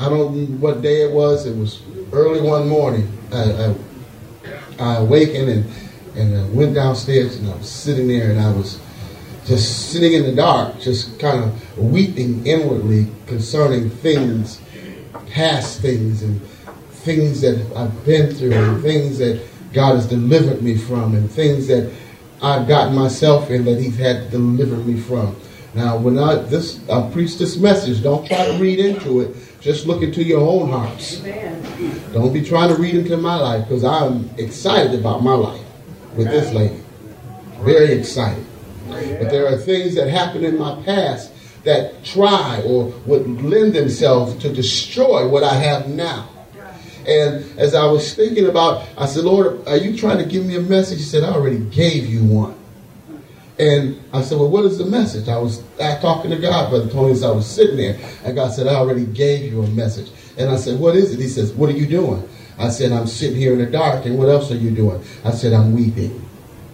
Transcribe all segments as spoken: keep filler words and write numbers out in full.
I don't know what day it was. It was early one morning. I, I, I awakened and, and I went downstairs and I was sitting there and I was just sitting in the dark, just kind of weeping inwardly concerning things, past things and things that I've been through and things that God has delivered me from and things that I've gotten myself in that he's had to deliver me from. Now, when I this I preach this message, don't try to read into it. Just look into your own hearts. Amen. Don't be trying to read into my life, because I'm excited about my life with this lady. Very excited. But there are things that happened in my past that try or would lend themselves to destroy what I have now. And as I was thinking about, I said, Lord, are you trying to give me a message? He said, I already gave you one. And I said, well, what is the message? I was I talking to God, Brother Tony, as I was sitting there. And God said, I already gave you a message. And I said, what is it? He says, what are you doing? I said, I'm sitting here in the dark. And what else are you doing? I said, I'm weeping.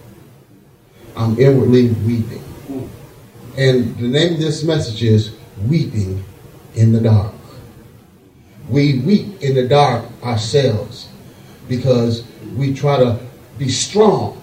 I'm inwardly weeping. And the name of this message is Weeping in the Dark. We weep in the dark ourselves because we try to be strong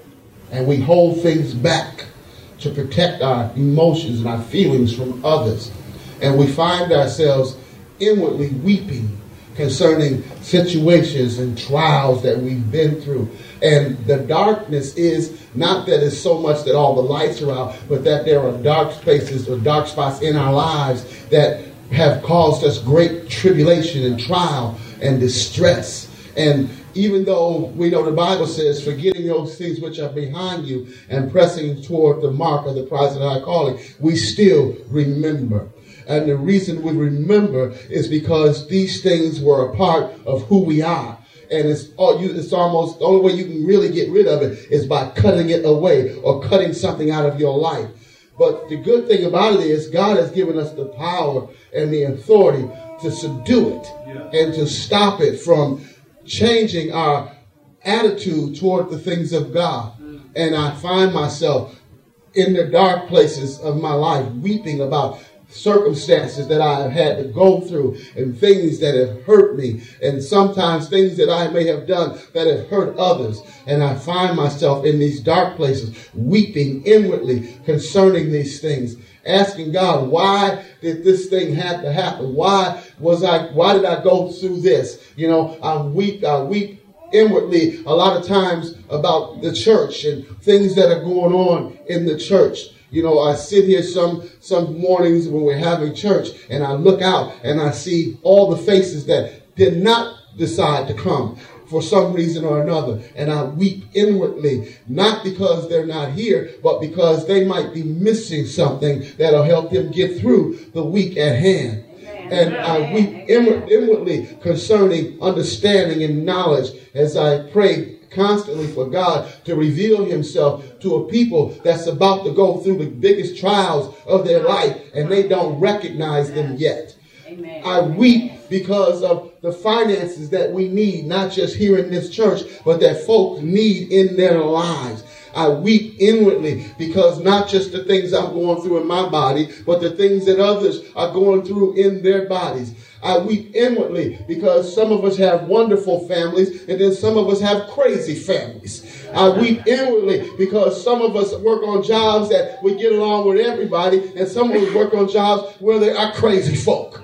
and we hold things back to protect our emotions and our feelings from others. And we find ourselves inwardly weeping concerning situations and trials that we've been through. And the darkness is not that it's so much that all the lights are out, but that there are dark spaces or dark spots in our lives that have caused us great tribulation and trial and distress. And even though we know the Bible says, forgetting those things which are behind you and pressing toward the mark of the prize of the high calling, we still remember. And the reason we remember is because these things were a part of who we are. And it's all you, it's almost the only way you can really get rid of it is by cutting it away or cutting something out of your life. But the good thing about it is God has given us the power and the authority to subdue it yeah. and to stop it from changing our attitude toward the things of God. Mm. And I find myself in the dark places of my life weeping about circumstances that I have had to go through and things that have hurt me and sometimes things that I may have done that have hurt others. And I find myself in these dark places weeping inwardly concerning these things, asking God, why did this thing have to happen? Why was I, why did I go through this? You know, I weep, I weep inwardly a lot of times about the church and things that are going on in the church. You know, I sit here some some mornings when we're having church and I look out and I see all the faces that did not decide to come for some reason or another. And I weep inwardly, not because they're not here, but because they might be missing something that'll help them get through the week at hand. And I weep inwardly concerning understanding and knowledge as I pray constantly for God to reveal himself to a people that's about to go through the biggest trials of their life and they don't recognize them yet. Amen. I weep because of the finances that we need, not just here in this church, but that folks need in their lives. I weep inwardly because not just the things I'm going through in my body, but the things that others are going through in their bodies. I weep inwardly because some of us have wonderful families and then some of us have crazy families. I weep inwardly because some of us work on jobs that we get along with everybody and some of us work on jobs where there are crazy folk.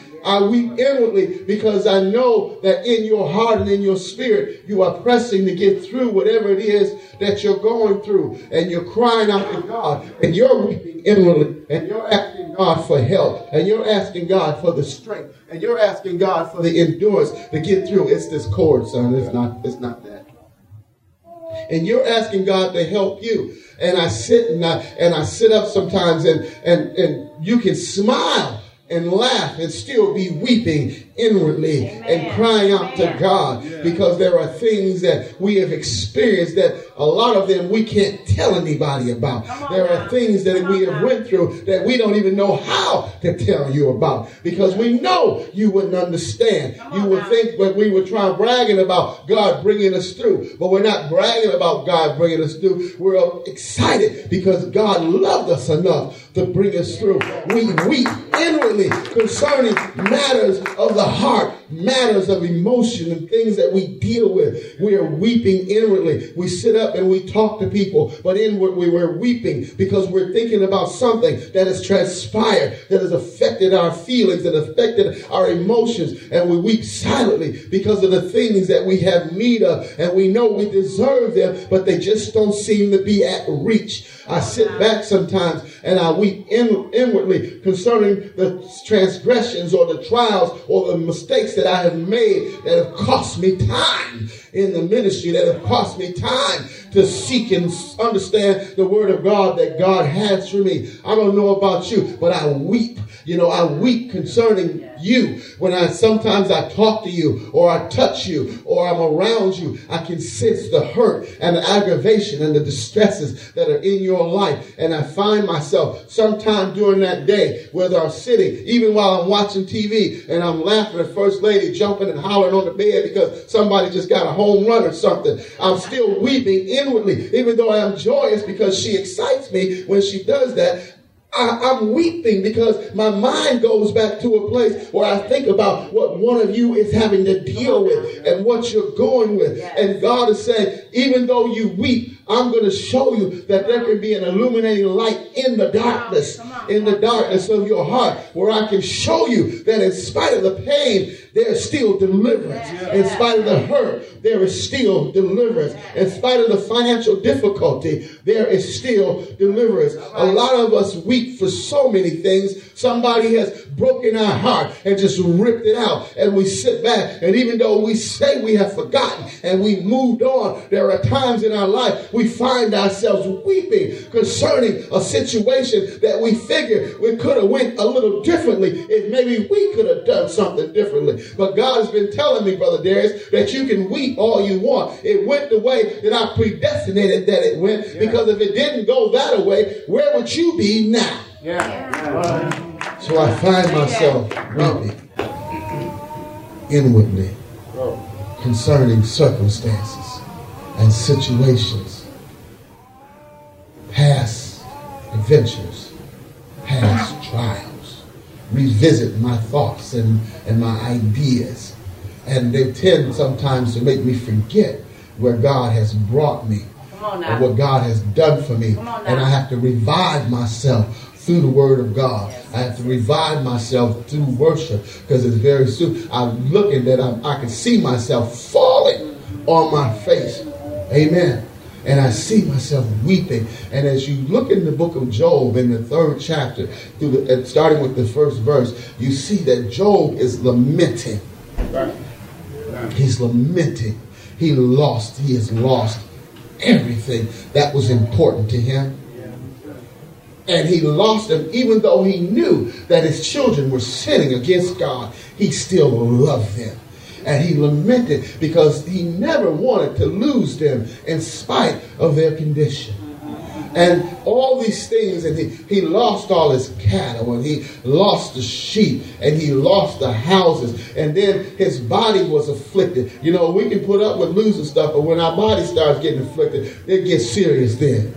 I weep inwardly because I know that in your heart and in your spirit, you are pressing to get through whatever it is that you're going through. And you're crying out to God and you're weeping inwardly and you're asking God for help and you're asking God for the strength and you're asking God for the endurance to get through. It's this cord, son. It's not, it's not that. And you're asking God to help you. And I sit and I, and I sit up sometimes and, and, and you can smile and laugh and still be weeping inwardly. Amen. And crying out Amen. To God yeah. because there are things that we have experienced that a lot of them we can't tell anybody about. There now. Are things that Come we have now. Went through that we don't even know how to tell you about because we know you wouldn't understand. Come you would now. Think that we were trying bragging about God bringing us through, but we're not bragging about God bringing us through. We're excited because God loved us enough to bring us through. We weep inwardly concerning matters of the heart, matters of emotion and things that we deal with. We are weeping inwardly. We sit up and we talk to people, but inwardly we're weeping because we're thinking about something that has transpired, that has affected our feelings, that affected our emotions, and we weep silently because of the things that we have need of, and we know we deserve them, but they just don't seem to be at reach. I sit back sometimes and I weep in, inwardly concerning the transgressions or the trials or the mistakes that I have made that have cost me time in the ministry, that have cost me time to seek and understand the word of God that God has for me. I don't know about you, but I weep. You know, I weep concerning you. When I sometimes I talk to you or I touch you or I'm around you, I can sense the hurt and the aggravation and the distresses that are in your life. And I find myself sometime during that day, whether I'm sitting, even while I'm watching T V and I'm laughing at First Lady jumping and hollering on the bed because somebody just got a home run or something, I'm still weeping inwardly, even though I am joyous because she excites me when she does that. I, I'm weeping because my mind goes back to a place where I think about what one of you is having to deal with and what you're going with. And God is saying, even though you weep, I'm going to show you that there can be an illuminating light in the darkness, in the darkness of your heart, where I can show you that in spite of the pain, there is still deliverance. In spite of the hurt, there is still deliverance. In spite of the financial difficulty, there is still deliverance. A lot of us weep for so many things. Somebody has broken our heart and just ripped it out. And we sit back, and even though we say we have forgotten and we moved on, there are times in our life we find ourselves weeping concerning a situation that we figure we could have went a little differently if maybe we could have done something differently. But God has been telling me, Brother Darius, that you can weep all you want. It went the way that I predestinated that it went, yeah. Because if it didn't go that way, where would you be now? Yeah. Yeah. So I find myself weeping inwardly concerning circumstances and situations, past adventures, past trials, revisit my thoughts and, and my ideas. And they tend sometimes to make me forget where God has brought me and what God has done for me. And I have to revive myself through the word of God. I have to revive myself through worship, because it's very soon I'm looking that I'm, I can see myself falling on my face. Amen. And I see myself weeping. And as you look in the book of Job, in the third chapter, through the, starting with the first verse, you see that Job is lamenting. He's lamenting. He lost, he has lost everything that was important to him. And he lost them, even though he knew that his children were sinning against God. He still loved them. And he lamented because he never wanted to lose them in spite of their condition. And all these things, and he, he lost all his cattle, and he lost the sheep, and he lost the houses, and then his body was afflicted. You know, we can put up with losing stuff, but when our body starts getting afflicted, it gets serious then.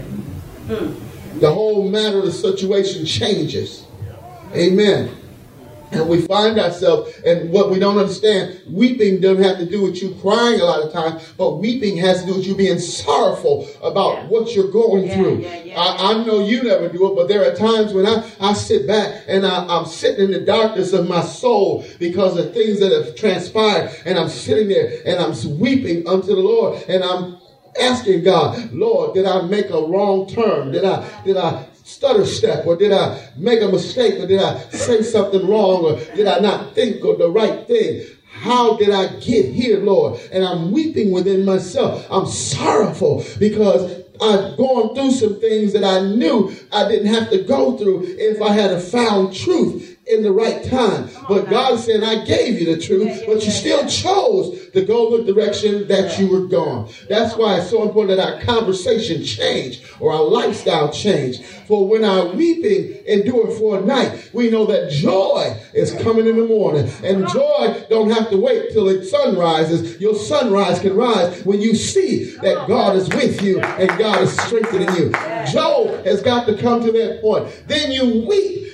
The whole matter of the situation changes. Amen. And we find ourselves, and what we don't understand, weeping doesn't have to do with you crying a lot of times, but weeping has to do with you being sorrowful about yeah. what you're going yeah, through. Yeah, yeah, I, I know you never do it, but there are times when I, I sit back and I, I'm sitting in the darkness of my soul because of things that have transpired, and I'm sitting there and I'm weeping unto the Lord, and I'm asking God, Lord, did I make a wrong turn? Did I, did I stutter step, or did I make a mistake, or did I say something wrong, or did I not think of the right thing? How did I get here, Lord? And I'm weeping within myself. I'm sorrowful because I've gone through some things that I knew I didn't have to go through if I had found truth in the right time. But God is saying, I gave you the truth, yeah, yeah, but you yeah, still yeah. chose to go the direction that you were going. That's why it's so important that our conversation change or our lifestyle change. For when our weeping endure for a night, we know that joy is coming in the morning. And joy don't have to wait till the sun rises. Your sunrise can rise when you see that God is with you and God is strengthening you. Job has got to come to that point. Then you weep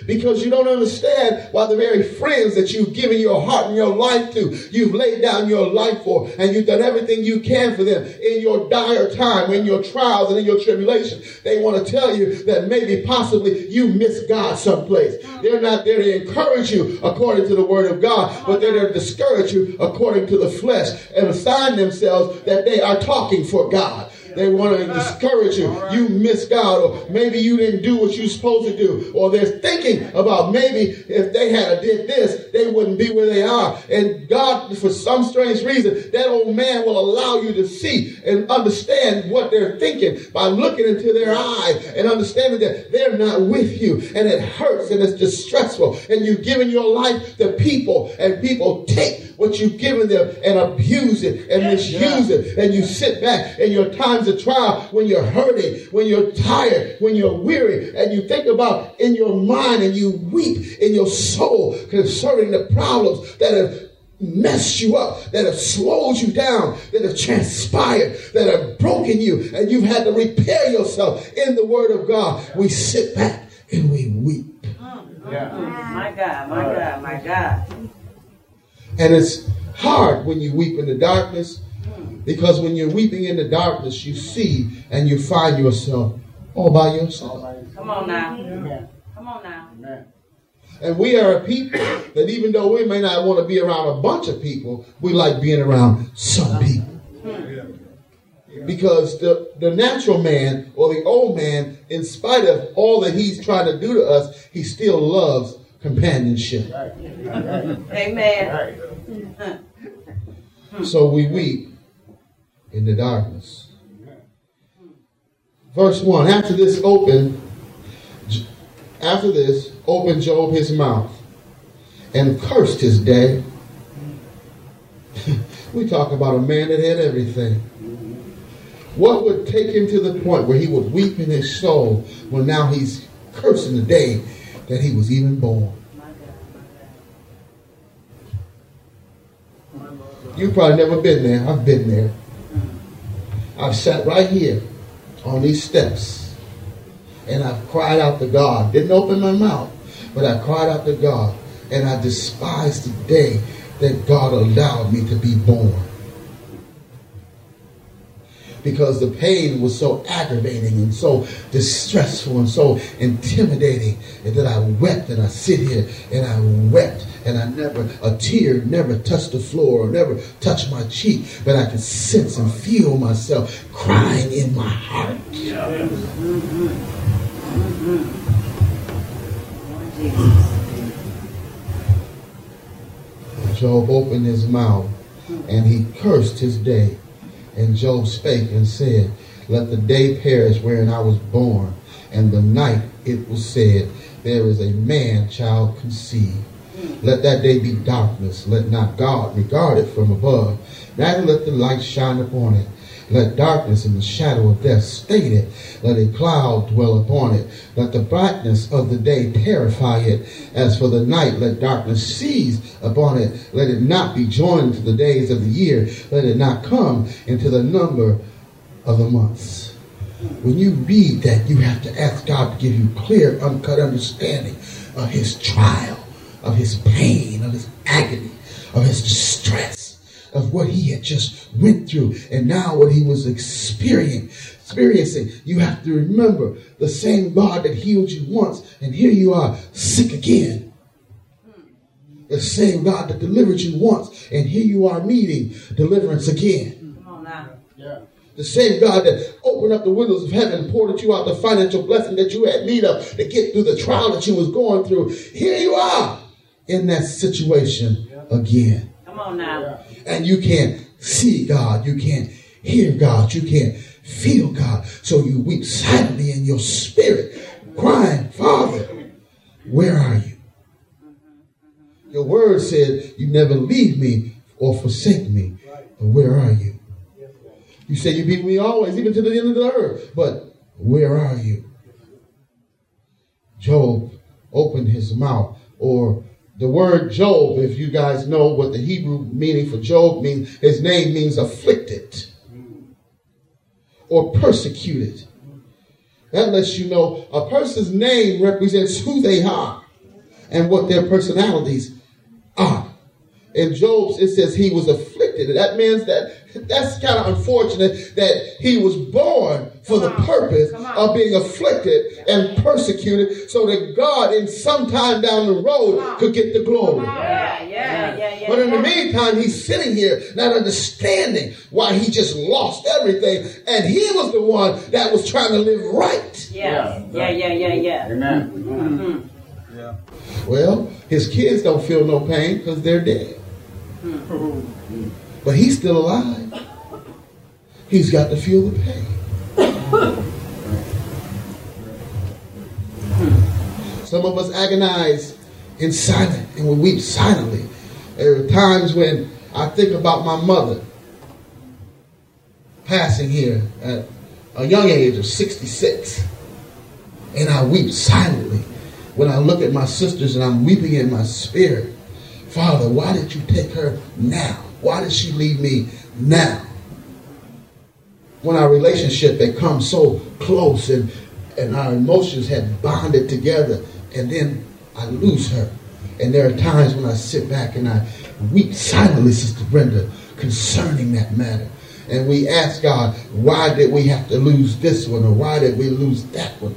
because you don't understand why the very friends that you've given your heart and your life to, you've laid down your life for, and you've done everything you can for them in your dire time, in your trials and in your tribulation. They want to tell you that maybe possibly you miss God someplace. They're not there to encourage you according to the word of God, but they're there to discourage you according to the flesh and assign themselves that they are talking for God. They want to discourage you. You miss God, or maybe you didn't do what you're supposed to do, or they're thinking about maybe if they had did this, they wouldn't be where they are. And God, for some strange reason, that old man will allow you to see and understand what they're thinking by looking into their eyes and understanding that they're not with you, and it hurts and it's distressful. And you've given your life to people, and people take what you've given them and abuse it and misuse it. And you sit back in your times of trial when you're hurting, when you're tired, when you're weary, and you think about in your mind and you weep in your soul concerning the problems that have messed you up, that have slowed you down, that have transpired, that have broken you, and you've had to repair yourself in the word of God. We sit back and we weep. Yeah. My God, my God, my God. And it's hard when you weep in the darkness, because when you're weeping in the darkness, you see and you find yourself all by yourself. Come on now. Amen. Come on now. Amen. And we are a people that even though we may not want to be around a bunch of people, we like being around some people. Because the, the natural man or the old man, in spite of all that he's trying to do to us, he still loves companionship. Right. Amen. Right. So we weep in the darkness. Verse one, after this opened, after this opened Job his mouth and cursed his day. We talk about a man that had everything. What would take him to the point where he would weep in his soul when now he's cursing the day that he was even born? You've probably never been there. I've been there. I've sat right here on these steps and I've cried out to God. Didn't open my mouth, but I cried out to God, and I despised the day that God allowed me to be born. Because the pain was so aggravating and so distressful and so intimidating, and that I wept, and I sit here and I wept, and I never, a tear never touched the floor or never touched my cheek, but I could sense and feel myself crying in my heart. Yeah. Mm-hmm. Mm-hmm. Job opened his mouth and he cursed his day. And Job spake and said, let the day perish wherein I was born, and the night it was said, there is a man child conceived. Let that day be darkness. Let not God regard it from above. Neither let the light shine upon it. Let darkness and the shadow of death stain it. Let a cloud dwell upon it. Let the brightness of the day terrify it. As for the night, let darkness seize upon it. Let it not be joined to the days of the year. Let it not come into the number of the months. When you read that, you have to ask God to give you clear, uncut understanding of his trial, of his pain, of his agony, of his distress, of what he had just went through, and now what he was experiencing. Experiencing. You have to remember the same God that healed you once, and here you are sick again. The same God that delivered you once, and here you are needing deliverance again. Come on now. Yeah. The same God that opened up the windows of heaven and poured you out the financial blessing that you had need of to get through the trial that you was going through. Here you are in that situation again. Come on now. And you can't see God. You can't hear God. You can't feel God. So you weep silently in your spirit, crying, Father, where are you? Your word said you never leave me or forsake me. But where are you? You say you be with me always, even to the end of the earth. But where are you? Job opened his mouth, or the word Job, if you guys know what the Hebrew meaning for Job means, his name means afflicted or persecuted. That lets you know a person's name represents who they are. and what their personalities are. In Job, it says he was afflicted. That means that that's kind of unfortunate that he was born for the purpose of being afflicted and persecuted so that God in some time down the road could get the glory. Yeah, yeah, yeah, yeah. But in the meantime, he's sitting here not understanding why he just lost everything. And he was the one that was trying to live right. Yeah, yeah, yeah, yeah, yeah. Amen. Mm-hmm. Yeah. Well, his kids don't feel no pain because they're dead. But he's still alive. He's got to feel the pain. Some of us agonize in silence and we weep silently. There are times when I think about my mother passing here at a young age of sixty-six, and I weep silently when I look at my sisters and I'm weeping in my spirit. Father, why did you take her now? Why did she leave me now? When our relationship had come so close and, and our emotions had bonded together, and then I lose her. And there are times when I sit back and I weep silently, Sister Brenda, concerning that matter. And we ask God, why did we have to lose this one, or why did we lose that one?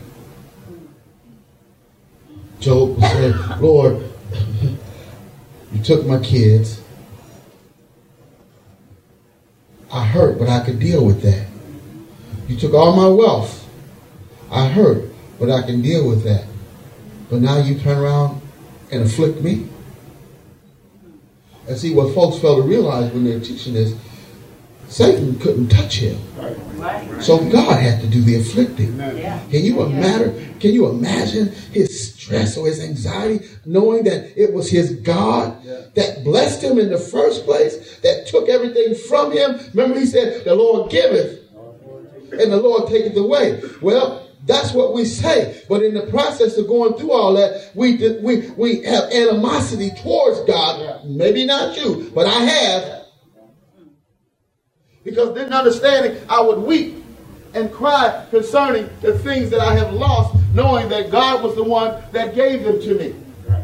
Job said, Lord, you took my kids. I hurt, but I could deal with that. You took all my wealth. I hurt, but I can deal with that. But now you turn around and afflict me. And see, what folks fail to realize when they're teaching this, Satan couldn't touch him. Right. So God had to do the afflicting. Yeah. Can you imagine? Can you imagine his stress or his anxiety, knowing that it was his God that blessed him in the first place, that took everything from him? Remember, he said, "The Lord giveth, and the Lord taketh away." Well, that's what we say. But in the process of going through all that, we did, we we have animosity towards God. Maybe not you, but I have. Because didn't understanding, I would weep and cry concerning the things that I have lost, knowing that God was the one that gave them to me. Right.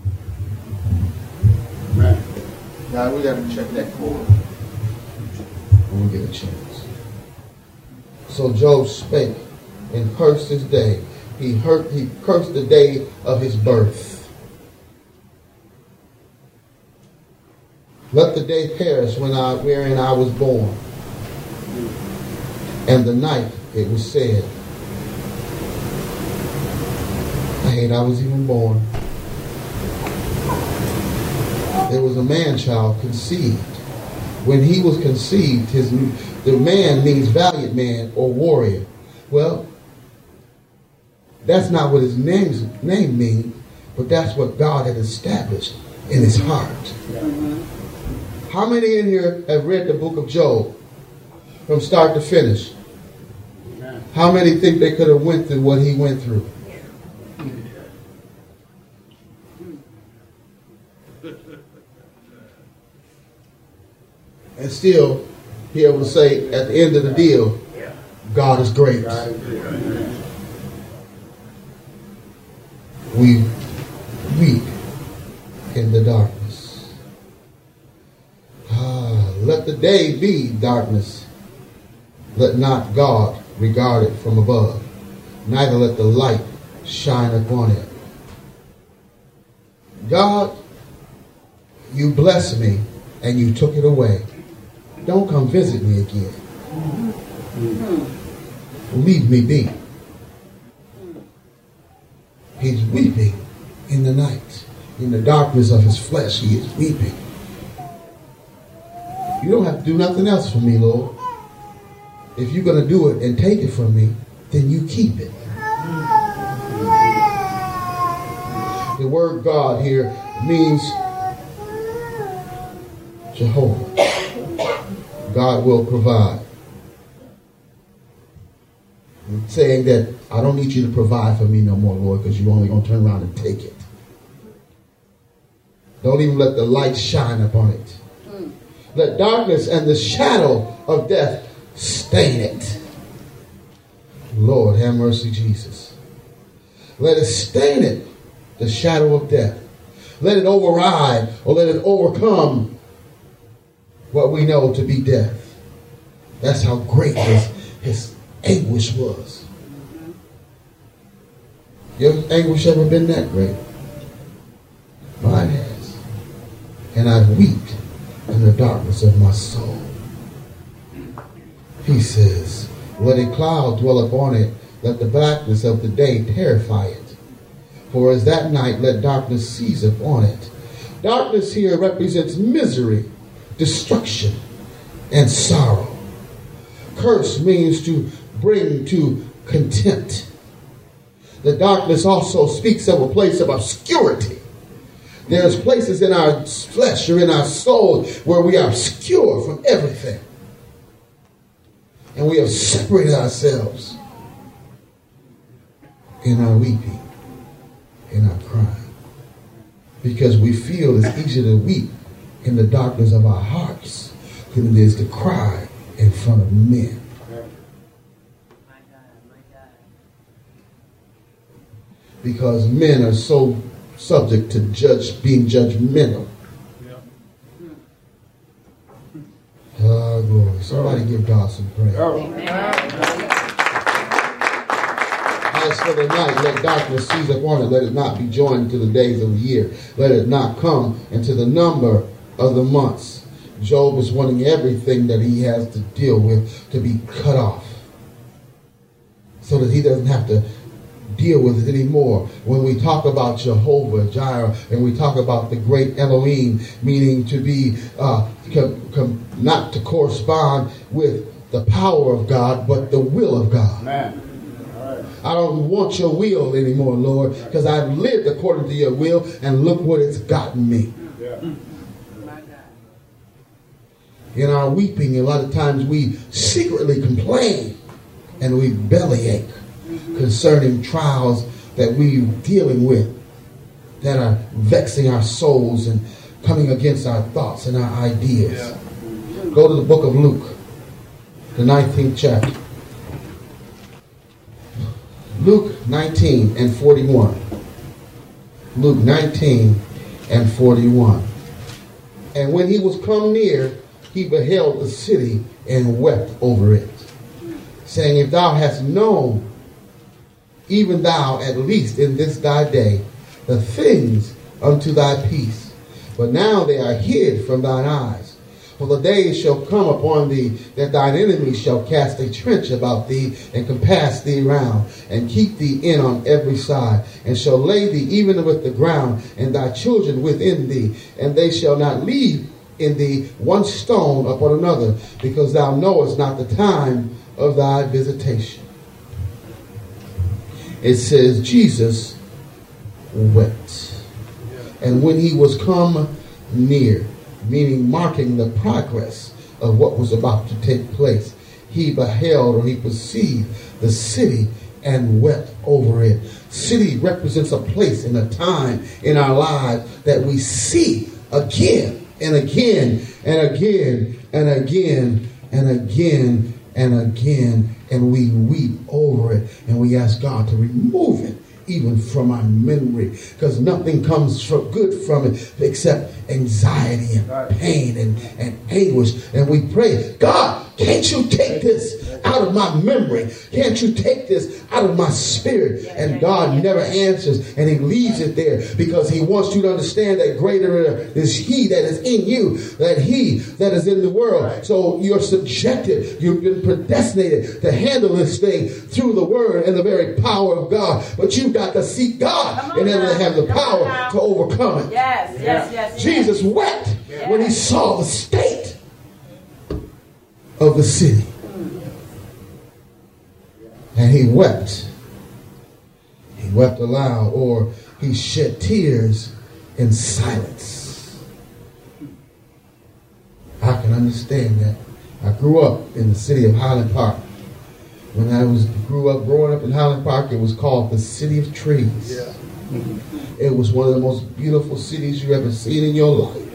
Right. Now we got to check that chord when we get a chance. So Job spake and cursed his day. He hurt. He cursed the day of his birth. Let the day perish when I wherein I was born. And the night, it was said, I hate I was even born. There was a man-child conceived. When he was conceived, his the man means valiant man or warrior. Well, that's not what his name's, name means, but that's what God had established in his heart. Mm-hmm. How many in here have read the book of Job from start to finish? How many think they could have went through what he went through? And still be able to say at the end of the deal, God is great. We weep in the darkness. Ah, let the day be darkness. Let not God regard it from above, neither let the light shine upon it. God, you blessed me and you took it away. Don't come visit me again. Leave me be. He's weeping in the night. In the darkness of his flesh, he is weeping. You don't have to do nothing else for me, Lord. If you're going to do it and take it from me, then you keep it. The word God here means Jehovah. God will provide. I'm saying that I don't need you to provide for me no more, Lord, because you're only going to turn around and take it. Don't even let the light shine upon it. Let darkness and the shadow of death stain it. Lord, have mercy, Jesus. Let it stain it, the shadow of death. Let it override or let it overcome what we know to be death. That's how great his, his anguish was. Your anguish ever been that great? Mine has. And I wept in the darkness of my soul. He says, let a cloud dwell upon it, let the blackness of the day terrify it. For as that night, let darkness seize upon it. Darkness here represents misery, destruction, and sorrow. Curse means to bring to contempt. The darkness also speaks of a place of obscurity. There's places in our flesh or in our soul where we are obscure from everything. And we have separated ourselves in our weeping, in our crying. Because we feel it's easier to weep in the darkness of our hearts than it is to cry in front of men. My God, my God. Because men are so subject to judge being judgmental. Oh, glory. Somebody give God some praise. Amen. As for the night, let darkness seize upon it. Let it not be joined to the days of the year. Let it not come into the number of the months. Job is wanting everything that he has to deal with to be cut off, so that he doesn't have to deal with it anymore. When we talk about Jehovah Jireh and we talk about the great Elohim, meaning to be uh, com- com- not to correspond with the power of God, but the will of God. Amen. I don't want your will anymore, Lord, because I've lived according to your will, and look what it's gotten me. Yeah. My God. In our weeping, a lot of times we secretly complain and we bellyache concerning trials that we're dealing with that are vexing our souls and coming against our thoughts and our ideas. Yeah. Go to the book of Luke, the nineteenth chapter. Luke nineteen and forty-one. Luke nineteen and forty-one. And when he was come near, he beheld the city and wept over it, saying, if thou hast known, even thou at least in this thy day, the things unto thy peace. But now they are hid from thine eyes. For the days shall come upon thee that thine enemies shall cast a trench about thee and compass thee round and keep thee in on every side, and shall lay thee even with the ground and thy children within thee, and they shall not leave in thee one stone upon another, because thou knowest not the time of thy visitation. It says Jesus wept. And when he was come near, meaning marking the progress of what was about to take place, he beheld or he perceived the city and wept over it. City represents a place and a time in our lives that we see again and again and again and again and again and again, and we weep over it and we ask God to remove it even from our memory, because nothing comes from good from it except anxiety and pain and, and anguish. And we pray, God, can't you take this out of my memory? Can't you take this out of my spirit? And God never answers, and he leaves it there because he wants you to understand that greater is he that is in you than he that is in the world. So you're subjected, you've been predestinated to handle this thing through the word and the very power of God. But you've got to seek God in order to have the power to overcome it. Yes, yes, yes. Jesus yes. wept yes. when he saw the state of the city. And he wept. He wept aloud, or he shed tears in silence. I can understand that. I grew up in the city of Highland Park. When I was grew up, growing up in Highland Park, it was called the City of Trees. Yeah. It was one of the most beautiful cities you ever seen in your life.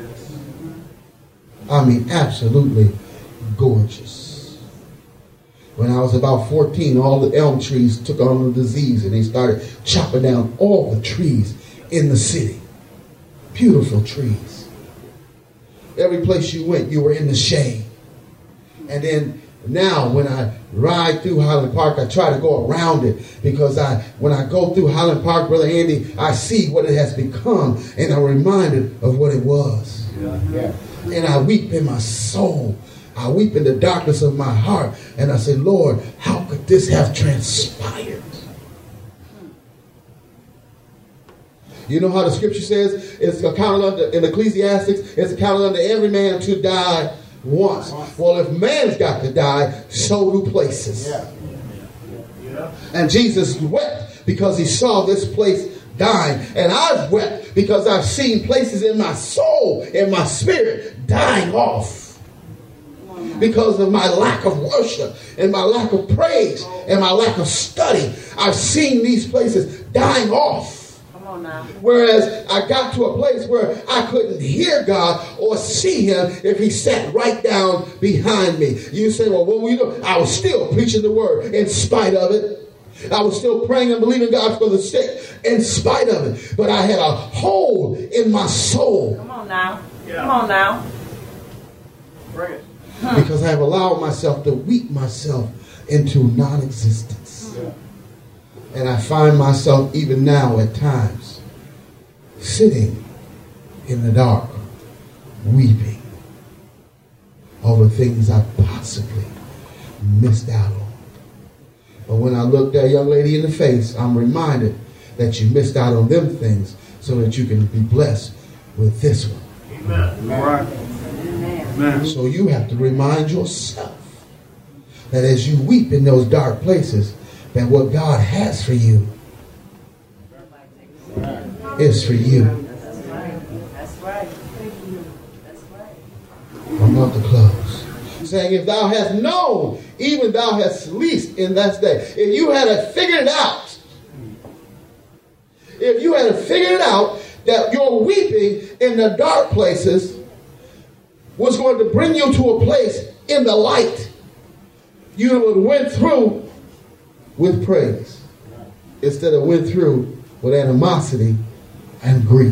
I mean, absolutely gorgeous. When I was about fourteen, all the elm trees took on a disease, and they started chopping down all the trees in the city. beautiful trees. Every place you went, you were in the shade. And then now when I ride through Highland Park, I try to go around it because I, when I go through Highland Park, Brother Andy, I see what it has become and I'm reminded of what it was. Yeah. Yeah. And I weep in my soul. I weep in the darkness of my heart. And I say, Lord, how could this have transpired? You know how the scripture says it's accounted unto, in Ecclesiastes, it's accounted unto every man to die once. Well, if man's got to die, so do places. Yeah. Yeah. And Jesus wept because he saw this place dying. And I've wept because I've seen places in my soul, in my spirit, dying off. Because of my lack of worship and my lack of praise and my lack of study. I've seen these places dying off. Whereas I got to a place where I couldn't hear God or see him if he sat right down behind me. You say, well, what were you doing? I was still preaching the word in spite of it. I was still praying and believing God for the sick in spite of it. But I had a hole in my soul. Come on now. Yeah. Come on now. Bring it. Because I have allowed myself to weep myself into non-existence. Yeah. And I find myself even now at times sitting in the dark, weeping over things I possibly missed out on. But when I look that young lady in the face, I'm reminded that you missed out on them things so that you can be blessed with this one. Amen. Amen. Amen. So you have to remind yourself that as you weep in those dark places, that what God has for you is for you. That's right. That's right. That's right. I'm about to close. Saying, if thou hast known, even thou hast least in that day. If you had figured it out, if you had figured it out that your weeping in the dark places was going to bring you to a place in the light, you would have went through with praise instead of went through with animosity and grief.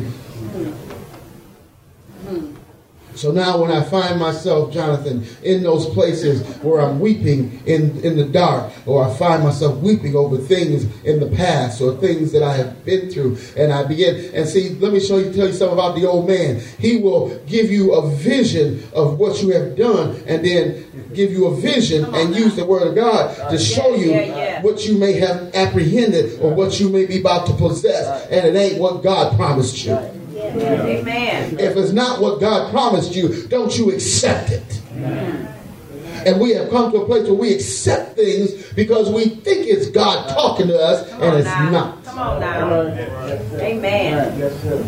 So now when I find myself, Jonathan, in those places where I'm weeping in, in the dark, or I find myself weeping over things in the past or things that I have been through, and I begin, and see, let me show you, tell you something about the old man. He will give you a vision of what you have done and then give you a vision and use the word of God to show you yeah, yeah, yeah. what you may have apprehended or what you may be about to possess, and it ain't what God promised you. Yeah. Amen. If it's not what God promised you, don't you accept it. Amen. And we have come to a place where we accept things because we think it's God talking to us, Come and it's now. not. Come on now. Amen.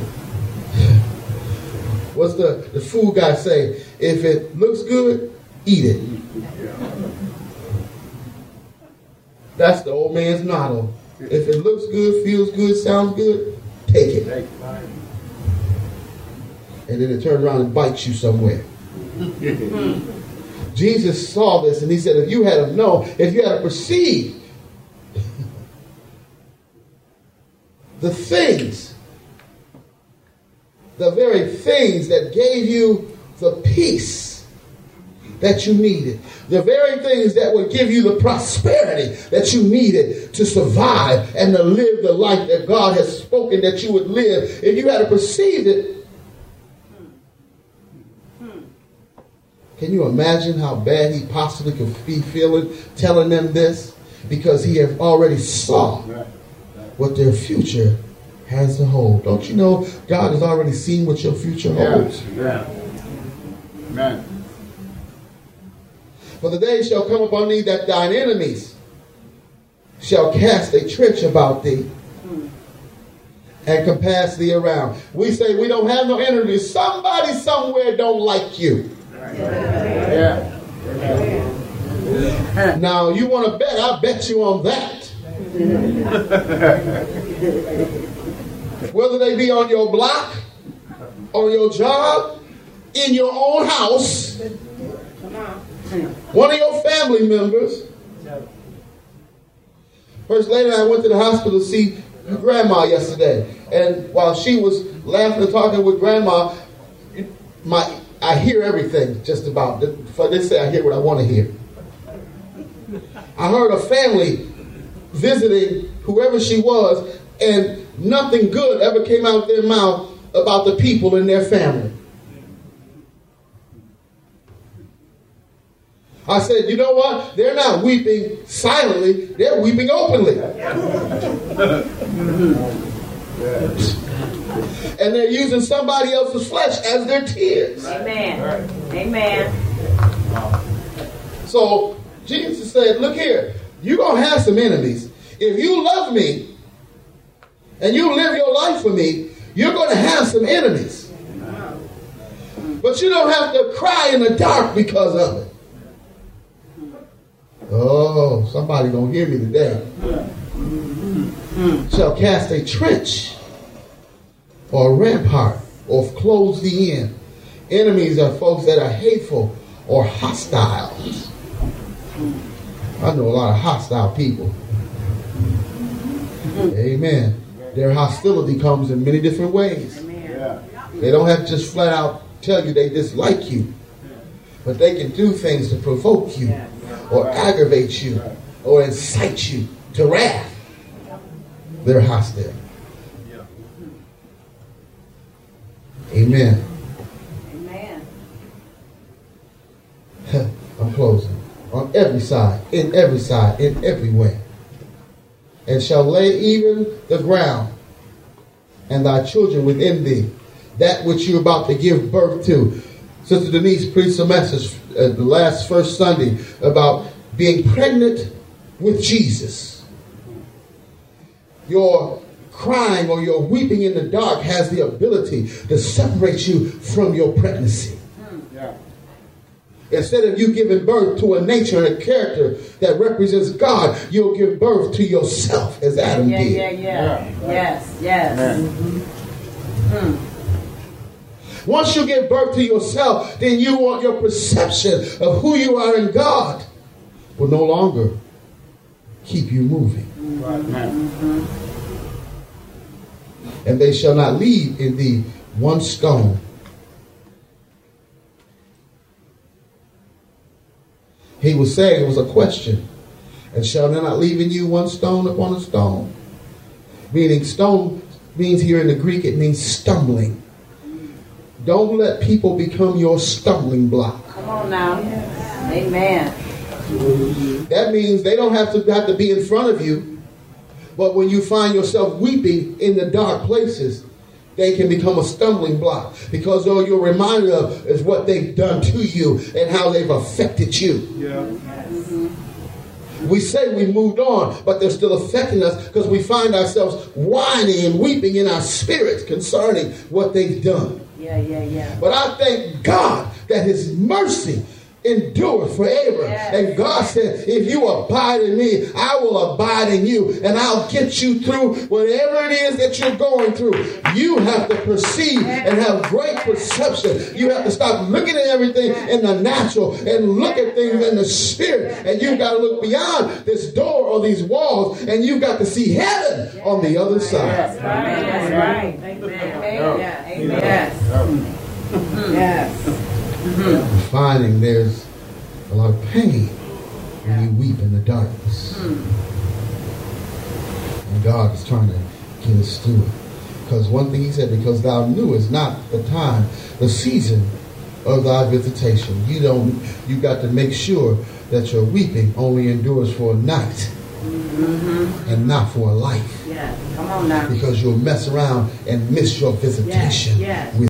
What's the, the food guy say? If it looks good, eat it. That's the old man's motto. If it looks good, feels good, sounds good, take it. And then it turns around and bites you somewhere. Jesus saw this and he said, if you had have known, if you had have perceived the things, the very things that gave you the peace that you needed, the very things that would give you the prosperity that you needed to survive and to live the life that God has spoken that you would live, if you had perceived it, can you imagine how bad he possibly could be feeling telling them this? Because he have already saw what their future has to hold. Don't you know God has already seen what your future holds? Yeah. Amen. For the day shall come upon thee that thine enemies shall cast a trench about thee and compass thee around. We say we don't have no enemies. Somebody somewhere don't like you. Yeah. Yeah. Now you want to bet? I'll bet you on that. Whether they be on your block, on your job, in your own house, one of your family members. First lady, I went to the hospital to see her grandma yesterday. And while she was laughing and talking with Grandma, my I hear everything just about. For they say I hear what I want to hear. I heard a family visiting whoever she was, and nothing good ever came out of their mouth about the people in their family. I said, you know what? They're not weeping silently. They're weeping openly. And they're using somebody else's flesh as their tears. Amen. Amen. So Jesus said, look here. You're going to have some enemies. If you love me and you live your life for me, you're going to have some enemies. But you don't have to cry in the dark because of it. Oh, somebody gonna hear me today. Shall cast a trench or a rampart or close the in. Enemies are folks that are hateful or hostile. I know a lot of hostile people. Amen. Their hostility comes in many different ways. They don't have to just flat out tell you they dislike you, but they can do things to provoke you, or aggravate you, or incite you to wrath. They're hostile. Amen. Amen. I'm closing. On every side, in every side, in every way. And shall lay even the ground, and thy children within thee, that which you're about to give birth to. Sister Denise preached a message uh, the last first Sunday about being pregnant with Jesus. Your crying or your weeping in the dark has the ability to separate you from your pregnancy. Yeah. Instead of you giving birth to a nature and a character that represents God, you'll give birth to yourself as Adam yeah, did. Yeah, yeah, yeah. Yes, yes. Mm-hmm. Hmm. Once you give birth to yourself, then you want your perception of who you are in God will no longer keep you moving. Mm-hmm. And they shall not leave in thee one stone. He was saying, it was a question. And shall they not leave in you one stone upon a stone? Meaning stone means here in the Greek, it means stumbling. Don't let people become your stumbling block. Come on now. Amen. That means they don't have to have to be in front of you. But when you find yourself weeping in the dark places, they can become a stumbling block. Because all you're reminded of is what they've done to you and how they've affected you. Yeah. Mm-hmm. We say we moved on, but they're still affecting us because we find ourselves whining and weeping in our spirits concerning what they've done. Yeah, yeah, yeah. But I thank God that his mercy endures forever. Yes. And God said, if you abide in me, I will abide in you. And I'll get you through whatever it is that you're going through. You have to perceive and have great perception. You have to stop looking at everything in the natural and look at things in the spirit. And you've got to look beyond this door or these walls. And you've got to see heaven yes. on the other side. That's right. That's right. Amen. Amen. Amen. Yes. Mm-hmm. Yes. Mm-hmm. Finding there's a lot of pain when you weep in the darkness. Mm. And God is trying to get us through it. Because one thing he said, because thou knewest not the time, the season of thy visitation. You don't, you got to make sure that your weeping only endures for a night. Mm-hmm. And not for a life. Yeah, come on now. Because you'll mess around and miss your visitation yes, yes. with